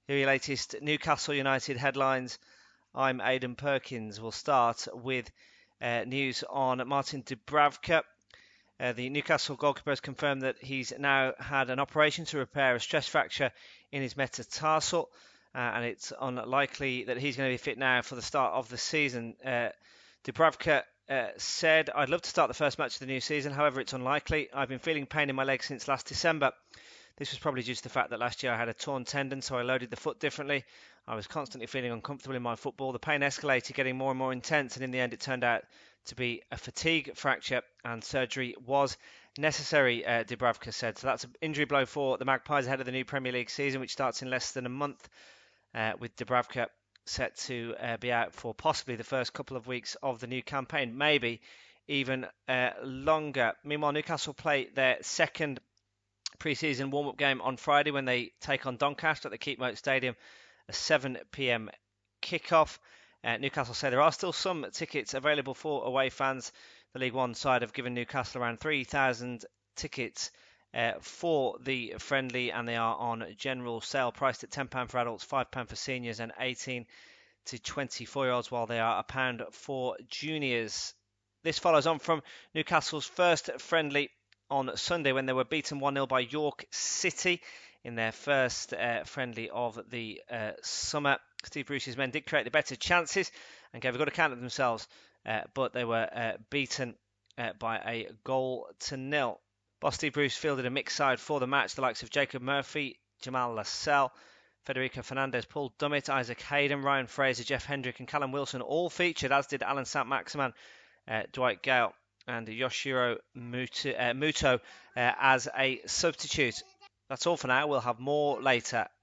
Here are your latest Newcastle United headlines. I'm Aidan Perkins. We'll start with news on Martin Dubravka. The Newcastle goalkeeper has confirmed that he's now had an operation to repair a stress fracture in his metatarsal, and it's unlikely that he's going to be fit now for the start of the season. Dubravka said, "I'd love to start the first match of the new season, however it's unlikely. I've been feeling pain in my leg since last December. This was probably due to the fact that last year I had a torn tendon, so I loaded the foot differently. I was constantly feeling uncomfortable in my football. The pain escalated, getting more and more intense, and in the end it turned out to be a fatigue fracture, and surgery was necessary," Dubravka said. So that's an injury blow for the Magpies ahead of the new Premier League season, which starts in less than a month, with Dubravka set to be out for possibly the first couple of weeks of the new campaign, maybe even longer. Meanwhile, Newcastle play their second pre-season warm-up game on Friday when they take on Doncaster at the Keepmoat Stadium, a 7 p.m. kickoff. Newcastle say there are still some tickets available for away fans. The League One side have given Newcastle around 3,000 tickets for the friendly, and they are on general sale, priced at £10 for adults, £5 for seniors, and 18 to 24-year-olds, while they are £1 for juniors. This follows on from Newcastle's first friendly on Sunday when they were beaten 1-0 by York City in their first friendly of the summer. Steve Bruce's men did create the better chances and gave a good account of themselves, but they were beaten by a 1-0. Boss Steve Bruce fielded a mixed side for the match. The likes of Jacob Murphy, Jamal Lascelles, Federico Fernandez, Paul Dummett, Isaac Hayden, Ryan Fraser, Jeff Hendrick and Callum Wilson all featured, as did Alan Saint-Maximin, Dwight Gale and Yoshiro Muto as a substitute. That's all for now. We'll have more later.